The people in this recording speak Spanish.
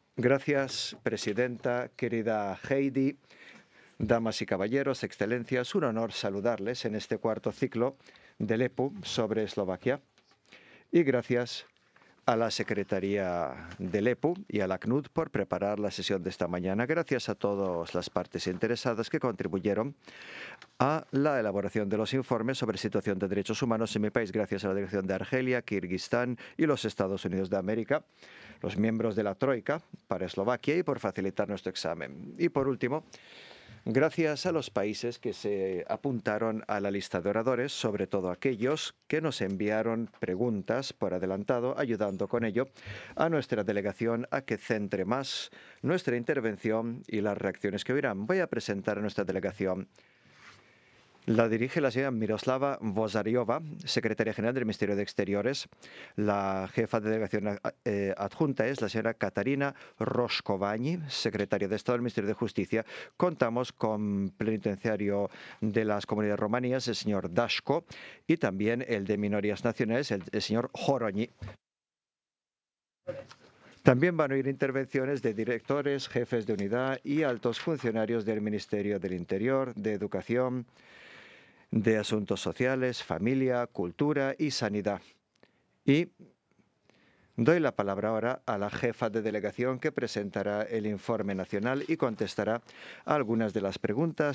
Gracias, presidenta, querida Heidi, damas y caballeros, excelencias, un honor saludarles en este cuarto ciclo del EPU sobre Eslovaquia. Y gracias a la Secretaría del EPU y a la CNUD por preparar la sesión de esta mañana. Gracias a todas las partes interesadas que contribuyeron a la elaboración de los informes sobre situación de derechos humanos en mi país, gracias a la delegación de Argelia, Kirguistán y los Estados Unidos de América, los miembros de la Troika para Eslovaquia y por facilitar nuestro examen. Y por último, gracias a los países que se apuntaron a la lista de oradores, sobre todo aquellos que nos enviaron preguntas por adelantado, ayudando con ello a nuestra delegación a que centre más nuestra intervención y las reacciones que oirán. Voy a presentar a nuestra delegación. La dirige la señora Miroslava Vozariova, secretaria general del Ministerio de Exteriores. La jefa de delegación adjunta es la señora Katarina Roscovani, secretaria de Estado del Ministerio de Justicia. Contamos con plenipotenciario de las comunidades romanías, el señor Dashko, y también el de minorías nacionales, el señor Horoñi. También van a oír intervenciones de directores, jefes de unidad y altos funcionarios del Ministerio del Interior, de Educación, de Asuntos Sociales, Familia, Cultura y Sanidad. Y doy la palabra ahora a la jefa de delegación que presentará el informe nacional y contestará a algunas de las preguntas